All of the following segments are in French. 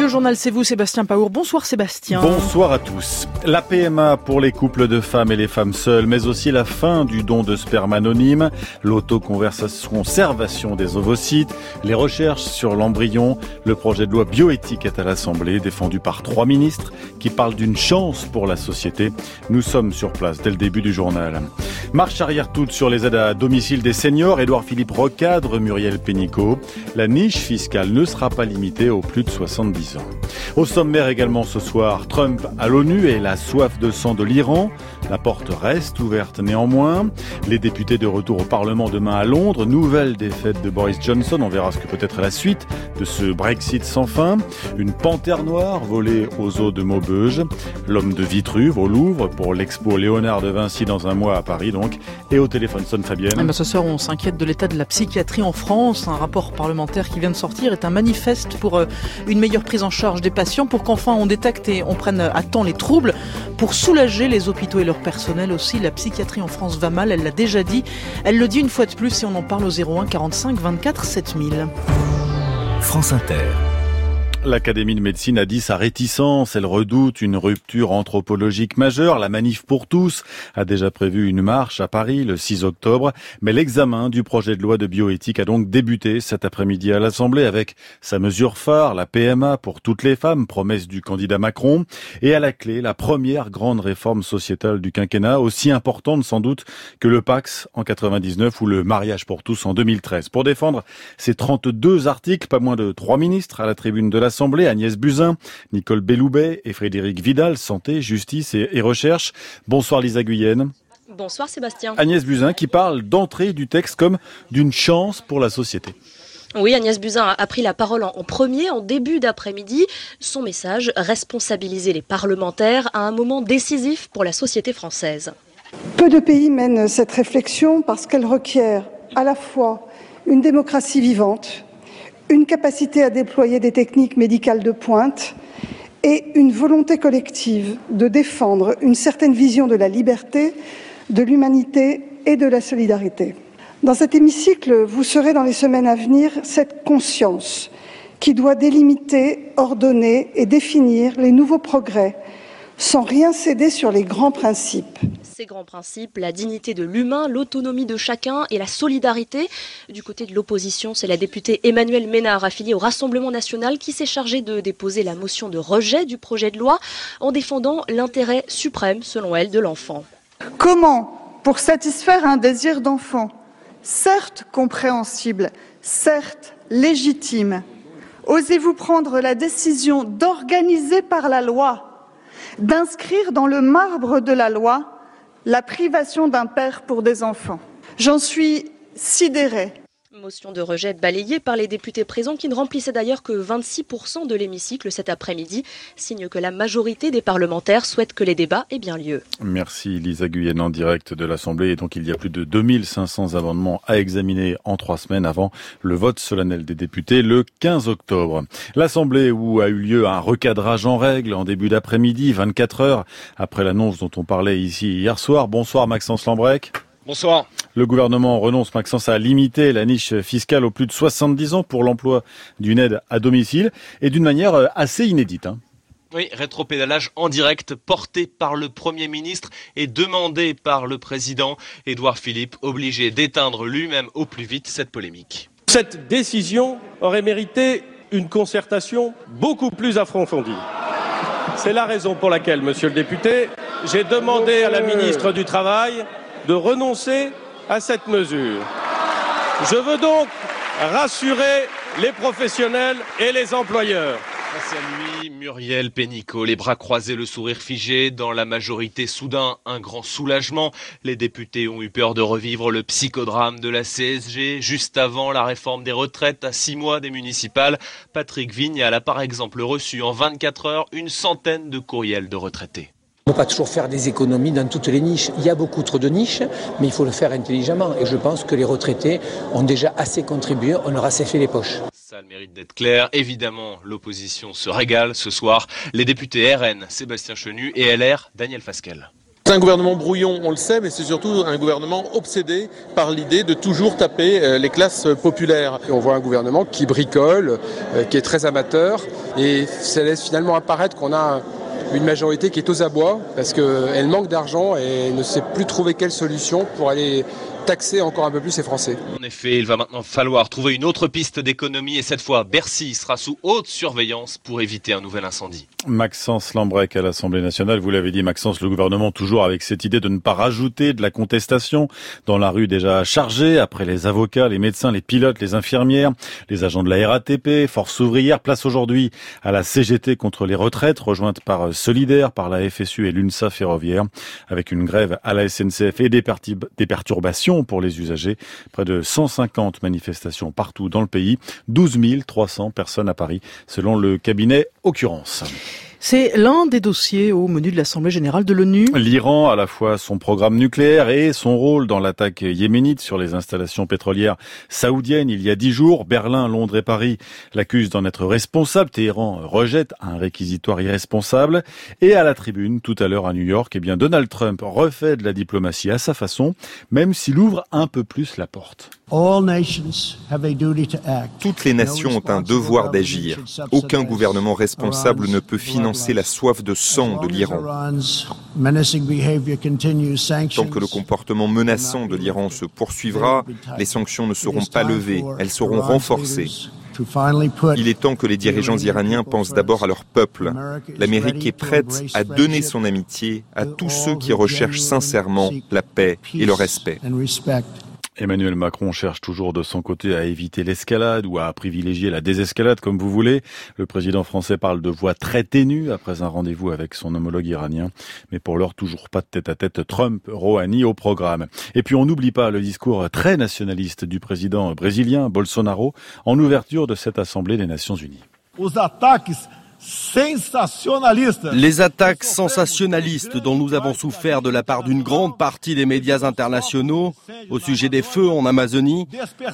Le journal C'est vous, Sébastien Paour. Bonsoir Sébastien. Bonsoir à tous. La PMA pour les couples de femmes et les femmes seules, mais aussi la fin du don de sperme anonyme, l'autoconservation des ovocytes, les recherches sur l'embryon. Le projet de loi bioéthique est à l'Assemblée, défendu par 3 ministres qui parlent d'une chance pour la société. Nous sommes sur place dès le début du journal. Marche arrière toute sur les aides à domicile des seniors. Édouard Philippe recadre Muriel Pénicaud. La niche fiscale ne sera pas limitée aux plus de 70 ans. Au sommaire également ce soir, Trump à l'ONU et la soif de sang de l'Iran. La porte reste ouverte néanmoins. Les députés de retour au Parlement demain à Londres. Nouvelle défaite de Boris Johnson. On verra ce que peut être la suite de ce Brexit sans fin. Une panthère noire volée aux eaux de Maubeuge. L'homme de Vitruve au Louvre pour l'expo Léonard de Vinci dans un mois à Paris donc. Et au téléphone sonne Fabienne. Ce soir, on s'inquiète de l'état de la psychiatrie en France. Un rapport parlementaire qui vient de sortir est un manifeste pour une meilleure prise en charge des patients, pour qu'enfin on détecte et on prenne à temps les troubles, pour soulager les hôpitaux et leur personnel aussi. La psychiatrie en France va mal, elle l'a déjà dit. Elle le dit une fois de plus et on en parle au 01 45 24 7000. France Inter. L'Académie de médecine a dit sa réticence. Elle redoute une rupture anthropologique majeure. La Manif pour tous a déjà prévu une marche à Paris le 6 octobre. Mais l'examen du projet de loi de bioéthique a donc débuté cet après-midi à l'Assemblée avec sa mesure phare, la PMA pour toutes les femmes, promesse du candidat Macron. Et à la clé, la première grande réforme sociétale du quinquennat, aussi importante sans doute que le Pacs en 99 ou le mariage pour tous en 2013. Pour défendre ces 32 articles, pas moins de 3 ministres à la tribune de l'Assemblée, Agnès Buzyn, Nicole Belloubet et Frédérique Vidal, santé, justice et recherche. Bonsoir Lisa Guyenne. Bonsoir Sébastien. Agnès Buzyn qui parle d'entrée du texte comme d'une chance pour la société. Oui, Agnès Buzyn a pris la parole en premier, en début d'après-midi. Son message, responsabiliser les parlementaires à un moment décisif pour la société française. Peu de pays mènent cette réflexion parce qu'elle requiert à la fois une démocratie vivante, une capacité à déployer des techniques médicales de pointe et une volonté collective de défendre une certaine vision de la liberté, de l'humanité et de la solidarité. Dans cet hémicycle, vous serez dans les semaines à venir cette conscience qui doit délimiter, ordonner et définir les nouveaux progrès sans rien céder sur les grands principes. Ces grands principes, la dignité de l'humain, l'autonomie de chacun et la solidarité. Du côté de l'opposition, c'est la députée Emmanuelle Ménard, affiliée au Rassemblement national, qui s'est chargée de déposer la motion de rejet du projet de loi en défendant l'intérêt suprême, selon elle, de l'enfant. Comment, pour satisfaire un désir d'enfant, certes compréhensible, certes légitime, osez-vous prendre la décision d'organiser par la loi, d'inscrire dans le marbre de la loi la privation d'un père pour des enfants? J'en suis sidérée. Motion de rejet balayée par les députés présents qui ne remplissaient d'ailleurs que 26% de l'hémicycle cet après-midi, signe que la majorité des parlementaires souhaitent que les débats aient bien lieu. Merci Lisa Guyenne en direct de l'Assemblée. Et donc il y a plus de 2500 amendements à examiner en 3 semaines avant le vote solennel des députés le 15 octobre. L'Assemblée où a eu lieu un recadrage en règle en début d'après-midi, 24 heures après l'annonce dont on parlait ici hier soir. Bonsoir Maxence Lambrec. Bonsoir. Le gouvernement renonce, Maxence, à limiter la niche fiscale aux plus de 70 ans pour l'emploi d'une aide à domicile et d'une manière assez inédite. Oui, rétropédalage en direct porté par le Premier ministre et demandé par le Président Édouard Philippe, obligé d'éteindre lui-même au plus vite cette polémique. Cette décision aurait mérité une concertation beaucoup plus approfondie. C'est la raison pour laquelle, monsieur le député, j'ai demandé à la ministre du Travail de renoncer à cette mesure. Je veux donc rassurer les professionnels et les employeurs. Face à lui, Muriel Pénicaud, les bras croisés, le sourire figé. Dans la majorité, soudain, un grand soulagement. Les députés ont eu peur de revivre le psychodrame de la CSG. Juste avant la réforme des retraites, à 6 mois des municipales, Patrick Vignal a par exemple reçu en 24 heures une centaine de courriels de retraités. On ne peut pas toujours faire des économies dans toutes les niches. Il y a beaucoup trop de niches, mais il faut le faire intelligemment. Et je pense que les retraités ont déjà assez contribué, on leur a assez fait les poches. Ça a le mérite d'être clair. Évidemment, l'opposition se régale ce soir. Les députés RN, Sébastien Chenu, et LR, Daniel Fasquelle. C'est un gouvernement brouillon, on le sait, mais c'est surtout un gouvernement obsédé par l'idée de toujours taper les classes populaires. On voit un gouvernement qui bricole, qui est très amateur, et ça laisse finalement apparaître qu'on a une majorité qui est aux abois, parce qu'elle manque d'argent et ne sait plus trouver quelle solution pour aller taxer encore un peu plus les Français. En effet, il va maintenant falloir trouver une autre piste d'économie et cette fois, Bercy sera sous haute surveillance pour éviter un nouvel incendie. Maxence Lambrec à l'Assemblée nationale. Vous l'avez dit, Maxence, le gouvernement toujours avec cette idée de ne pas rajouter de la contestation dans la rue déjà chargée après les avocats, les médecins, les pilotes, les infirmières, les agents de la RATP, Force ouvrière. Place aujourd'hui à la CGT contre les retraites, rejointe par Solidaire, par la FSU et l'UNSA ferroviaire, avec une grève à la SNCF et des perturbations pour les usagers. Près de 150 manifestations partout dans le pays, 12 300 personnes à Paris, selon le cabinet Occurrence. C'est l'un des dossiers au menu de l'Assemblée générale de l'ONU. L'Iran, à la fois son programme nucléaire et son rôle dans l'attaque yéménite sur les installations pétrolières saoudiennes il y a 10 jours. Berlin, Londres et Paris l'accusent d'en être responsable. Téhéran rejette un réquisitoire irresponsable. Et à la tribune, tout à l'heure à New York, eh bien Donald Trump refait de la diplomatie à sa façon, même s'il ouvre un peu plus la porte. Toutes les nations ont un devoir d'agir. Aucun gouvernement responsable ne peut financer la soif de sang de l'Iran. Tant que le comportement menaçant de l'Iran se poursuivra, les sanctions ne seront pas levées, elles seront renforcées. Il est temps que les dirigeants iraniens pensent d'abord à leur peuple. L'Amérique est prête à donner son amitié à tous ceux qui recherchent sincèrement la paix et le respect. Emmanuel Macron cherche toujours de son côté à éviter l'escalade ou à privilégier la désescalade, comme vous voulez. Le président français parle de voix très ténue après un rendez-vous avec son homologue iranien. Mais pour l'heure, toujours pas de tête-à-tête Trump-Rouhani au programme. Et puis on n'oublie pas le discours très nationaliste du président brésilien Bolsonaro en ouverture de cette Assemblée des Nations Unies. Les attaques sensationnalistes dont nous avons souffert de la part d'une grande partie des médias internationaux au sujet des feux en Amazonie,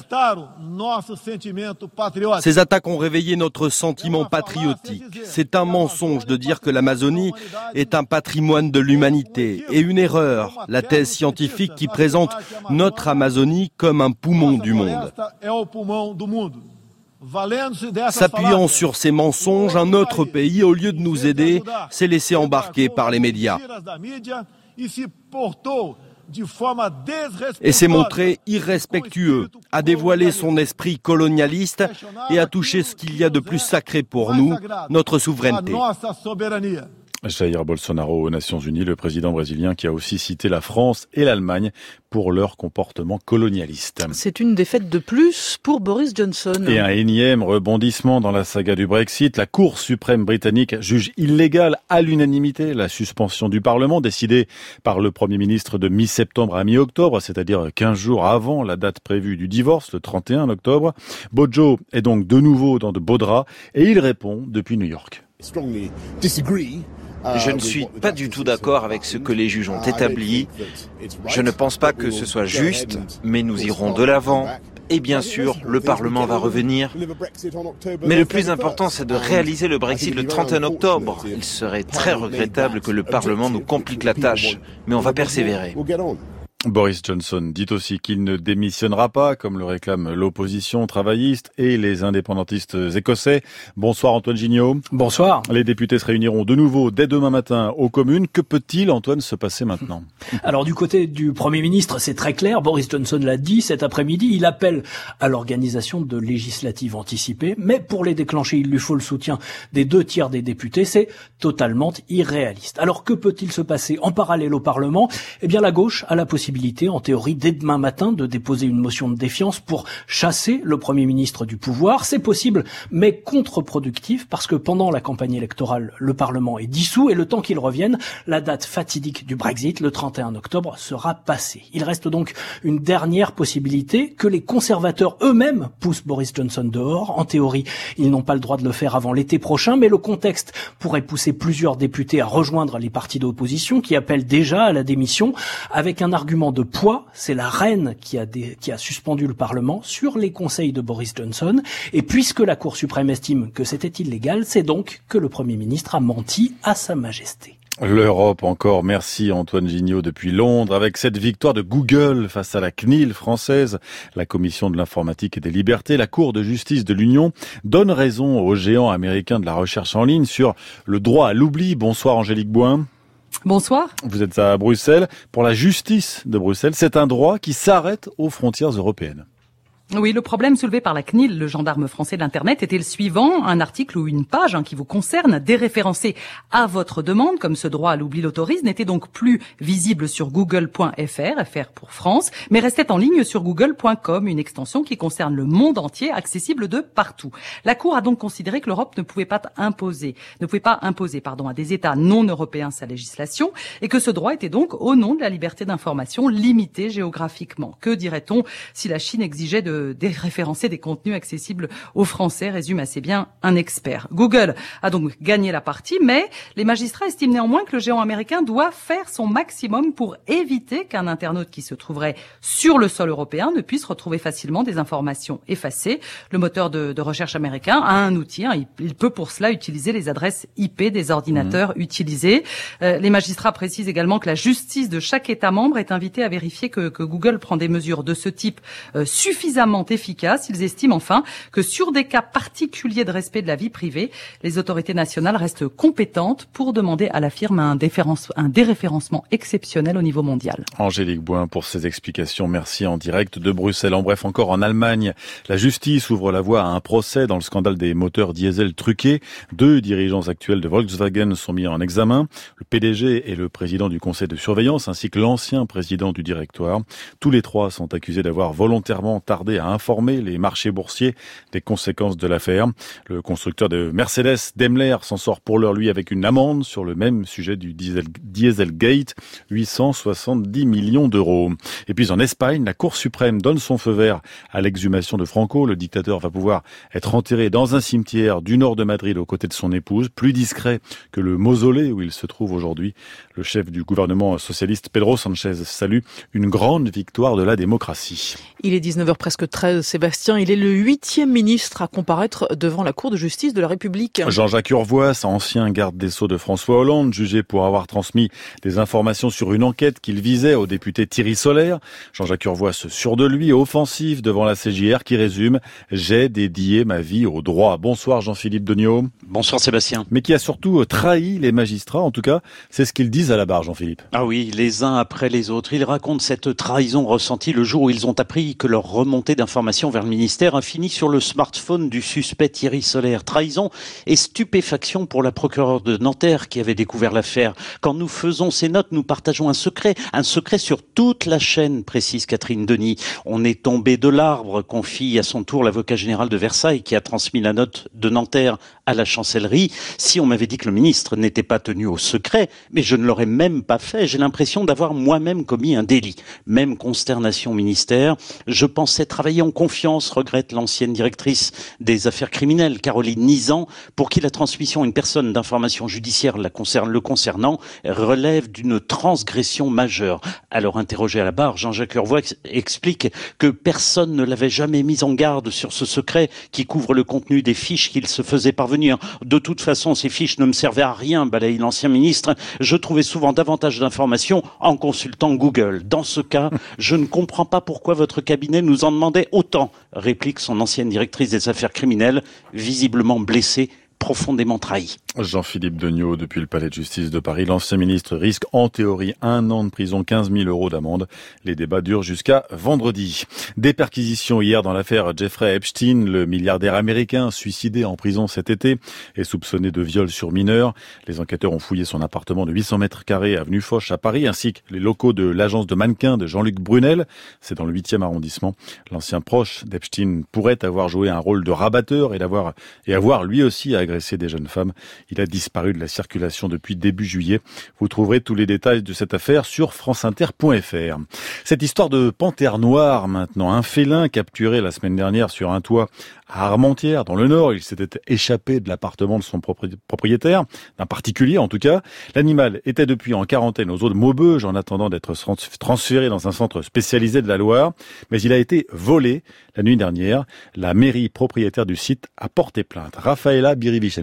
ces attaques ont réveillé notre sentiment patriotique. C'est un mensonge de dire que l'Amazonie est un patrimoine de l'humanité et une erreur, la thèse scientifique qui présente notre Amazonie comme un poumon du monde. S'appuyant sur ces mensonges, un autre pays, au lieu de nous aider, s'est laissé embarquer par les médias et s'est montré irrespectueux, a dévoilé son esprit colonialiste et a touché ce qu'il y a de plus sacré pour nous, notre souveraineté. Jair Bolsonaro aux Nations Unies, le président brésilien qui a aussi cité la France et l'Allemagne pour leur comportement colonialiste. C'est une défaite de plus pour Boris Johnson. Et un énième rebondissement dans la saga du Brexit. La Cour suprême britannique juge illégale à l'unanimité la suspension du Parlement décidée par le Premier ministre de mi-septembre à mi-octobre, c'est-à-dire 15 jours avant la date prévue du divorce, le 31 octobre. Bojo est donc de nouveau dans de beaux draps et il répond depuis New York. Je ne suis pas du tout d'accord avec ce que les juges ont établi. Je ne pense pas que ce soit juste, mais nous irons de l'avant. Et bien sûr, le Parlement va revenir. Mais le plus important, c'est de réaliser le Brexit le 31 octobre. Il serait très regrettable que le Parlement nous complique la tâche, mais on va persévérer. Boris Johnson dit aussi qu'il ne démissionnera pas, comme le réclame l'opposition travailliste et les indépendantistes écossais. Bonsoir Antoine Gignot. Bonsoir. Les députés se réuniront de nouveau dès demain matin aux communes. Que peut-il, Antoine, se passer maintenant ? Alors du côté du Premier ministre, c'est très clair. Boris Johnson l'a dit cet après-midi. Il appelle à l'organisation de législatives anticipées. Mais pour les déclencher, il lui faut le soutien des 2/3 des députés. C'est totalement irréaliste. Alors que peut-il se passer en parallèle au Parlement ? Eh bien la gauche a la possibilité, en théorie, dès demain matin, de déposer une motion de défiance pour chasser le Premier ministre du pouvoir. C'est possible, mais contre-productif, parce que pendant la campagne électorale, le Parlement est dissous, et le temps qu'il revienne, la date fatidique du Brexit, le 31 octobre, sera passée. Il reste donc une dernière possibilité, que les conservateurs eux-mêmes poussent Boris Johnson dehors. En théorie, ils n'ont pas le droit de le faire avant l'été prochain, mais le contexte pourrait pousser plusieurs députés à rejoindre les partis d'opposition qui appellent déjà à la démission, avec un argument de poids. C'est la reine qui a suspendu le Parlement sur les conseils de Boris Johnson. Et puisque la Cour suprême estime que c'était illégal, c'est donc que le Premier ministre a menti à Sa Majesté. L'Europe encore, merci Antoine Gignot depuis Londres. Avec cette victoire de Google face à la CNIL française, la Commission de l'informatique et des libertés, la Cour de justice de l'Union donne raison aux géants américains de la recherche en ligne sur le droit à l'oubli. Bonsoir Angélique Bouin. Bonsoir. Vous êtes à Bruxelles. Pour la justice de Bruxelles, c'est un droit qui s'arrête aux frontières européennes. Oui, le problème soulevé par la CNIL, le gendarme français de l'Internet, était le suivant. Un article ou une page qui vous concerne, déréférencé à votre demande, comme ce droit à l'oubli l'autorise, n'était donc plus visible sur google.fr, FR pour France, mais restait en ligne sur google.com, une extension qui concerne le monde entier, accessible de partout. La Cour a donc considéré que l'Europe ne pouvait pas imposer à des États non européens sa législation, et que ce droit était donc, au nom de la liberté d'information, limité géographiquement. Que dirait-on si la Chine exigeait de déréférencer des contenus accessibles aux Français, résume assez bien un expert. Google a donc gagné la partie, mais les magistrats estiment néanmoins que le géant américain doit faire son maximum pour éviter qu'un internaute qui se trouverait sur le sol européen ne puisse retrouver facilement des informations effacées. Le moteur de recherche américain a un outil, il peut pour cela utiliser les adresses IP des ordinateurs utilisés. Les magistrats précisent également que la justice de chaque État membre est invitée à vérifier que Google prend des mesures de ce type suffisamment efficace. Ils estiment enfin que sur des cas particuliers de respect de la vie privée, les autorités nationales restent compétentes pour demander à la firme un déréférencement exceptionnel au niveau mondial. Angélique Bouin pour ces explications. Merci en direct de Bruxelles. En bref, encore en Allemagne, la justice ouvre la voie à un procès dans le scandale des moteurs diesel truqués. 2 dirigeants actuels de Volkswagen sont mis en examen. Le PDG et le président du conseil de surveillance ainsi que l'ancien président du directoire. Tous les 3 sont accusés d'avoir volontairement tardé à informer les marchés boursiers des conséquences de l'affaire. Le constructeur de Mercedes, Daimler, s'en sort pour l'heure, lui, avec une amende sur le même sujet du Dieselgate, 870 millions d'euros. Et puis en Espagne, la Cour suprême donne son feu vert à l'exhumation de Franco. Le dictateur va pouvoir être enterré dans un cimetière du nord de Madrid aux côtés de son épouse, plus discret que le mausolée où il se trouve aujourd'hui. Le chef du gouvernement socialiste, Pedro Sánchez, salue une grande victoire de la démocratie. Il est 19h presque 13, Sébastien. Il est le 8e ministre à comparaître devant la Cour de justice de la République. Jean-Jacques Urvoas, ancien garde des Sceaux de François Hollande, jugé pour avoir transmis des informations sur une enquête qu'il visait au député Thierry Solaire. Jean-Jacques Urvoas, sûr de lui, offensif devant la CJR qui résume « J'ai dédié ma vie au droit ». Bonsoir Jean-Philippe Degnaud. Bonsoir Sébastien. Mais qui a surtout trahi les magistrats, en tout cas, c'est ce qu'ils disent à la barre, Jean-Philippe. Ah oui, les uns après les autres. Ils racontent cette trahison ressentie le jour où ils ont appris que leur remontée d'informations vers le ministère a fini sur le smartphone du suspect Thierry Solaire. Trahison et stupéfaction pour la procureure de Nanterre qui avait découvert l'affaire. Quand nous faisons ces notes, nous partageons un secret sur toute la chaîne, précise Catherine Denis. On est tombé de l'arbre, confie à son tour l'avocat général de Versailles qui a transmis la note de Nanterre à la chancellerie. Si on m'avait dit que le ministre n'était pas tenu au secret, mais je ne l'aurais même pas fait, j'ai l'impression d'avoir moi-même commis un délit. Même consternation au ministère. Je pensais travailler en confiance, regrette l'ancienne directrice des affaires criminelles, Caroline Nizan, pour qui la transmission à une personne d'informations judiciaires le concernant relève d'une transgression majeure. Alors interrogé à la barre, Jean-Jacques Urvoas explique que personne ne l'avait jamais mis en garde sur ce secret qui couvre le contenu des fiches qu'il se faisait parvenir. De toute façon, ces fiches ne me servaient à rien, balaye l'ancien ministre. Je trouvais souvent davantage d'informations en consultant Google. Dans ce cas, je ne comprends pas pourquoi votre cabinet nous en demandait autant, réplique son ancienne directrice des affaires criminelles, visiblement blessée, profondément trahi. Jean-Philippe Degnaud, depuis le palais de justice de Paris, l'ancien ministre risque en théorie 1 an de prison, 15 000 euros d'amende. Les débats durent jusqu'à vendredi. Des perquisitions hier dans l'affaire Jeffrey Epstein, le milliardaire américain suicidé en prison cet été et soupçonné de viol sur mineurs. Les enquêteurs ont fouillé son appartement de 800 mètres carrés avenue Foch à Paris, ainsi que les locaux de l'agence de mannequins de Jean-Luc Brunel. C'est dans le 8e arrondissement. L'ancien proche d'Epstein pourrait avoir joué un rôle de rabatteur et avoir lui aussi agressé des jeunes femmes. Il a disparu de la circulation depuis début juillet. Vous trouverez tous les détails de cette affaire sur franceinter.fr. Cette histoire de panthère noire maintenant. Un félin capturé la semaine dernière sur un toit à Armentières, dans le Nord. Il s'était échappé de l'appartement de son propriétaire, d'un particulier en tout cas. L'animal était depuis en quarantaine aux eaux de Maubeuge en attendant d'être transféré dans un centre spécialisé de la Loire. Mais il a été volé la nuit dernière. La mairie propriétaire du site a porté plainte. Rafaela Birivicente.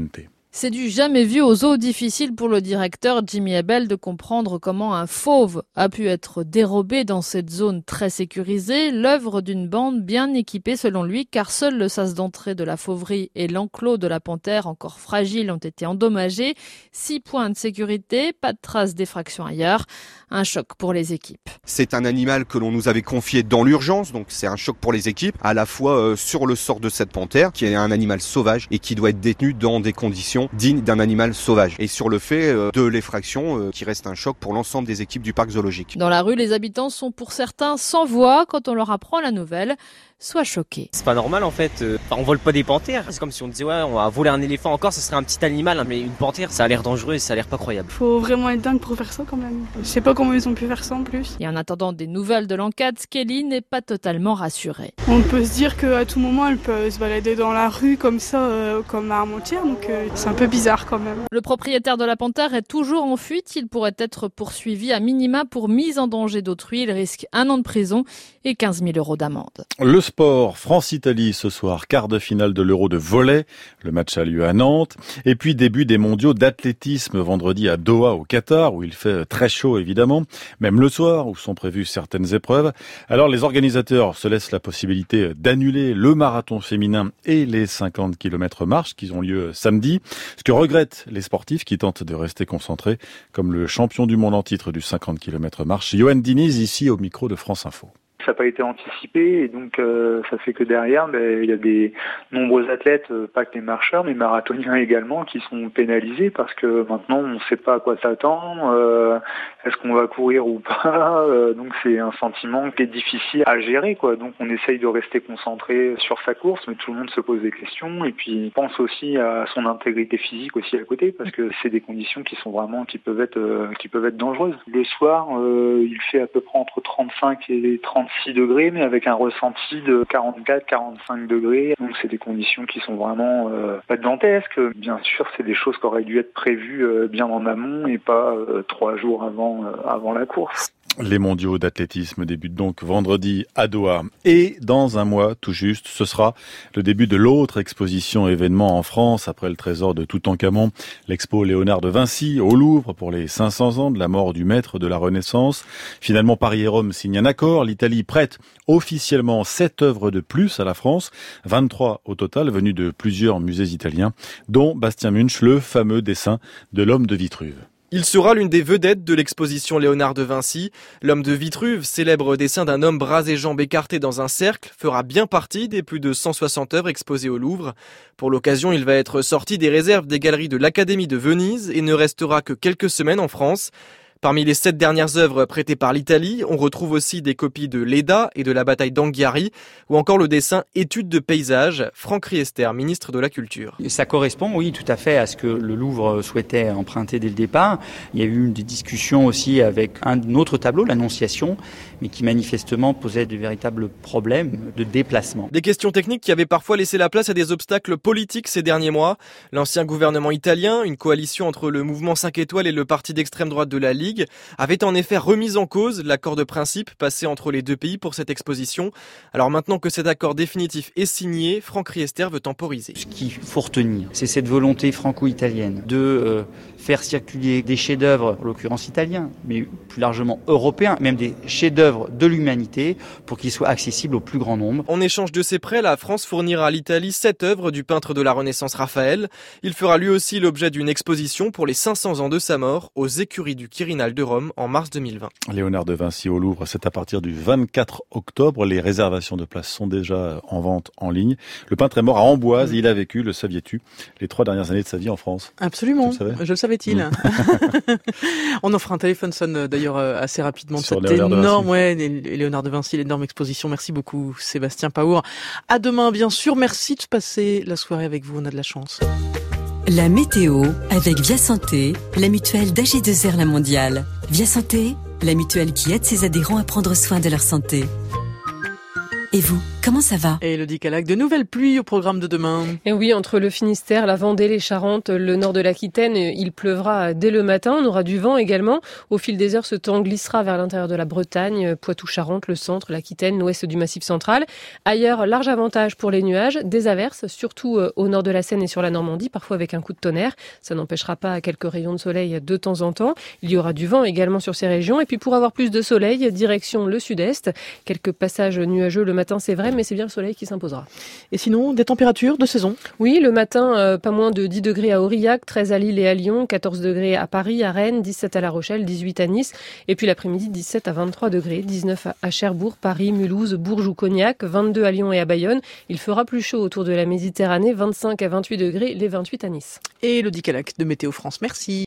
C'est du jamais vu aux eaux. Difficile pour le directeur Jimmy Abel de comprendre comment un fauve a pu être dérobé dans cette zone très sécurisée, l'œuvre d'une bande bien équipée selon lui, car seul le sas d'entrée de la fauverie et l'enclos de la panthère, encore fragile, ont été endommagés. 6 points de sécurité, pas de traces d'effraction ailleurs. Un choc pour les équipes. C'est un animal que l'on nous avait confié dans l'urgence, donc c'est un choc pour les équipes, à la fois sur le sort de cette panthère, qui est un animal sauvage et qui doit être détenu dans des conditions digne d'un animal sauvage. Et sur le fait de l'effraction qui reste un choc pour l'ensemble des équipes du parc zoologique. Dans la rue, les habitants sont pour certains sans voix quand on leur apprend la nouvelle, soit choqués. C'est pas normal en fait, on vole pas des panthères. C'est comme si on disait ouais, on va voler un éléphant encore, ce serait un petit animal, mais une panthère ça a l'air dangereux et ça a l'air pas croyable. Faut vraiment être dingue pour faire ça quand même. Je sais pas comment ils ont pu faire ça en plus. Et en attendant des nouvelles de l'enquête, Kelly n'est pas totalement rassurée. On peut se dire qu'à tout moment elle peut se balader dans la rue comme ça, comme à Armentières, donc c'est un peu bizarre quand même. Le propriétaire de la panthère est toujours en fuite. Il pourrait être poursuivi à minima pour mise en danger d'autrui. Il risque 1 an de prison et 15 000 € d'amende. Le sport, France-Italie ce soir, quart de finale de l'Euro de volley. Le match a lieu à Nantes. Et puis début des mondiaux d'athlétisme vendredi à Doha au Qatar, où il fait très chaud évidemment, même le soir où sont prévues certaines épreuves. Alors les organisateurs se laissent la possibilité d'annuler le marathon féminin et les 50 km marche qui ont lieu samedi. Ce que regrettent les sportifs qui tentent de rester concentrés, comme le champion du monde en titre du 50 km marche, Johan Diniz, ici au micro de France Info. Ça n'a pas été anticipé et donc ça fait que derrière il y a des nombreux athlètes, pas que les marcheurs mais marathoniens également, qui sont pénalisés parce que maintenant on ne sait pas à quoi s'attendre, est-ce qu'on va courir ou pas, donc c'est un sentiment qui est difficile à gérer quoi. Donc on essaye de rester concentré sur sa course, mais tout le monde se pose des questions et puis pense aussi à son intégrité physique aussi à côté, parce que c'est des conditions qui peuvent être dangereuses. Le soir il fait à peu près entre 35 et 36 degrés, mais avec un ressenti de 44-45 degrés. Donc c'est des conditions qui sont vraiment pas dantesques. Bien sûr, c'est des choses qui auraient dû être prévues bien en amont et pas 3 jours avant la course. Les mondiaux d'athlétisme débutent donc vendredi à Doha. Et dans un mois tout juste, ce sera le début de l'autre exposition événement en France après le trésor de Toutankhamon, l'expo Léonard de Vinci au Louvre pour les 500 ans de la mort du maître de la Renaissance. Finalement, Paris et Rome signent un accord. L'Italie prête officiellement 7 œuvres de plus à la France, 23 au total, venues de plusieurs musées italiens, dont Bastien Munch, le fameux dessin de l'homme de Vitruve. Il sera l'une des vedettes de l'exposition Léonard de Vinci. L'homme de Vitruve, célèbre dessin d'un homme bras et jambes écartés dans un cercle, fera bien partie des plus de 160 œuvres exposées au Louvre. Pour l'occasion, il va être sorti des réserves des galeries de l'Académie de Venise et ne restera que quelques semaines en France. Parmi les 7 dernières œuvres prêtées par l'Italie, on retrouve aussi des copies de l'Eda et de la bataille d'Anghiari, ou encore le dessin Études de paysage, Franck Riester, ministre de la Culture. Ça correspond, oui, tout à fait à ce que le Louvre souhaitait emprunter dès le départ. Il y a eu des discussions aussi avec un autre tableau, l'Annonciation, mais qui manifestement posait de véritables problèmes de déplacement. Des questions techniques qui avaient parfois laissé la place à des obstacles politiques ces derniers mois. L'ancien gouvernement italien, une coalition entre le mouvement 5 étoiles et le parti d'extrême droite de la Ligue, avait en effet remis en cause l'accord de principe passé entre les deux pays pour cette exposition. Alors maintenant que cet accord définitif est signé, Franck Riester veut temporiser. Ce qu'il faut retenir, c'est cette volonté franco-italienne de faire circuler des chefs-d'œuvre, en l'occurrence italiens, mais plus largement européens, même des chefs-d'œuvre de l'humanité, pour qu'ils soient accessibles au plus grand nombre. En échange de ces prêts, la France fournira à l'Italie 7 œuvres du peintre de la Renaissance Raphaël. Il fera lui aussi l'objet d'une exposition pour les 500 ans de sa mort aux écuries du Quirinal de Rome en mars 2020. Léonard de Vinci au Louvre, c'est à partir du 24 octobre. Les réservations de places sont déjà en vente en ligne. Le peintre est mort à Amboise et il a vécu, le saviez-tu, les 3 dernières années de sa vie en France. Absolument, je le savais-il. On en fera un téléphone sonne d'ailleurs assez rapidement de cette énorme, Léonard de Vinci, l'énorme exposition. Merci beaucoup Sébastien Paour. À demain bien sûr, merci de passer la soirée avec vous, on a de la chance. La météo avec Via Santé, la mutuelle d'AG2R La Mondiale. Via Santé, la mutuelle qui aide ses adhérents à prendre soin de leur santé. Et vous ? comment ça va? Et Elodie Calac, de nouvelles pluies au programme de demain. Et oui, entre le Finistère, la Vendée, les Charentes, le nord de l'Aquitaine, il pleuvra dès le matin. On aura du vent également. Au fil des heures, ce temps glissera vers l'intérieur de la Bretagne, Poitou-Charentes, le centre, l'Aquitaine, l'ouest du Massif central. Ailleurs, large avantage pour les nuages, des averses, surtout au nord de la Seine et sur la Normandie, parfois avec un coup de tonnerre. Ça n'empêchera pas quelques rayons de soleil de temps en temps. Il y aura du vent également sur ces régions. Et puis pour avoir plus de soleil, direction le sud-est. Quelques passages nuageux le matin, c'est vrai, mais c'est bien le soleil qui s'imposera. Et sinon, des températures de saison? Oui, le matin, pas moins de 10 degrés à Aurillac, 13 à Lille et à Lyon, 14 degrés à Paris, à Rennes, 17 à La Rochelle, 18 à Nice. Et puis l'après-midi, 17 à 23 degrés, 19 à Cherbourg, Paris, Mulhouse, Bourges ou Cognac, 22 à Lyon et à Bayonne. Il fera plus chaud autour de la Méditerranée, 25 à 28 degrés, les 28 à Nice. Et Elodie Calac de Météo France, merci.